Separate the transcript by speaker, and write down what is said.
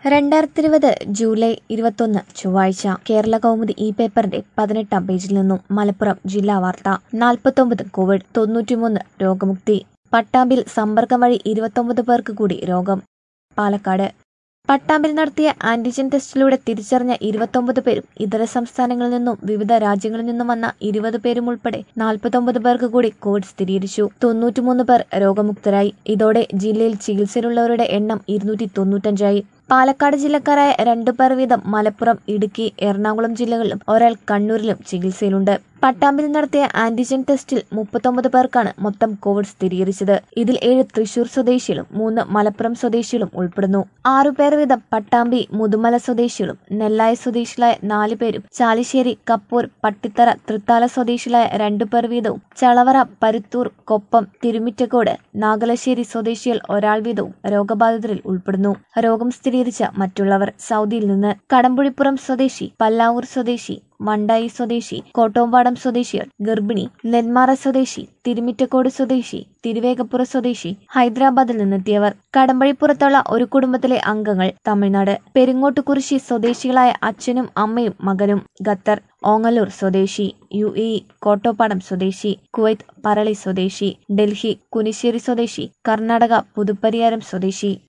Speaker 1: 2020 July 21 ചൊവ്വാഴ്ച കേരള കൗമുദി ഈ പേപ്പറിന്റെ 18-ാം പേജിൽ നിന്നും മലപ്പുറം ജില്ലാ വാർത്ത. 49 കോവിഡ്, 93 രോഗമുക്തി. പട്ടാമ്പിൽ സമ്പർക്കം വഴി 29 പേർക്ക് കൂടി രോഗം. പാലക്കാട് പട്ടാമ്പിൽ നടത്തിയ ആന്റിജൻ ടെസ്റ്റിലൂടെ തിരിച്ചറിഞ്ഞ 29 പേരും ഇതര സംസ്ഥാനങ്ങളിൽ നിന്നും വിവിധ രാജ്യങ്ങളിൽ നിന്നും വന്ന 20 പേരും ഉൾപ്പെടെ 49 പേർക്ക് കൂടി കോവിഡ് സ്ഥിരീകരിച്ചു. 93 പേർ രോഗമുക്തരായി. ഇതോടെ ജില്ലയിൽ ചികിത്സയിലുള്ളവരുടെ എണ്ണം 295 ആയി. പാലക്കാട് ജില്ലക്കാരായ 2 പേർ വീതം മലപ്പുറം, ഇടുക്കി, എറണാകുളം ജില്ലകളിലും ഒരാൾ കണ്ണൂരിലും ചികിത്സയിലുണ്ട്. പട്ടാമ്പിൽ നടത്തിയ ആന്റിജൻ ടെസ്റ്റിൽ 39 പേർക്കാണ് മൊത്തം കോവിഡ് സ്ഥിരീകരിച്ചത്. ഇതിൽ 7 തൃശൂർ സ്വദേശികളും 3 മലപ്പുറം സ്വദേശികളും ഉൾപ്പെടുന്നു. 6 പേർ വീതം പട്ടാമ്പി, മുതുമല സ്വദേശികളും നെല്ലായ സ്വദേശികളായ 4 പേരും ചാലിശ്ശേരി, കപ്പൂർ, പട്ടിത്തറ, തൃത്താല സ്വദേശികളായ 2 പേർ വീതവും ചളവറ, പരുത്തൂർ, കൊപ്പം, തിരുമിറ്റക്കോട്, നാഗലശ്ശേരി സ്വദേശികൾ ഒരാൾ വീതവും രോഗബാധിതരിൽ ഉൾപ്പെടുന്നു. രോഗം സ്ഥിരീകരിച്ച മറ്റുള്ളവർ സൗദിയിൽ നിന്ന് കടമ്പുഴിപ്പുറം സ്വദേശി, പല്ലാവൂർ സ്വദേശി, മണ്ടായി സ്വദേശി, കോട്ടോമ്പാടം സ്വദേശികൾ, ഗർഭിണി, നെന്മാറ സ്വദേശി, തിരുമിറ്റക്കോട് സ്വദേശി, തിരുവേഗപ്പുറ സ്വദേശി, ഹൈദരാബാദിൽ നിന്നെത്തിയവർ. കടമ്പഴിപ്പുറത്തുള്ള ഒരു കുടുംബത്തിലെ അംഗങ്ങൾ തമിഴ്നാട്. പെരിങ്ങോട്ടുകുരിശി സ്വദേശികളായ അച്ഛനും അമ്മയും മകനും. ഖത്തർ, ഓങ്ങല്ലൂർ സ്വദേശി. UAE കോട്ടോപ്പാടം സ്വദേശി. കുവൈത്ത് പറളി സ്വദേശി. ഡൽഹി കുനിശ്ശേരി സ്വദേശി. കർണാടക പുതുപ്പരിയാരം സ്വദേശി.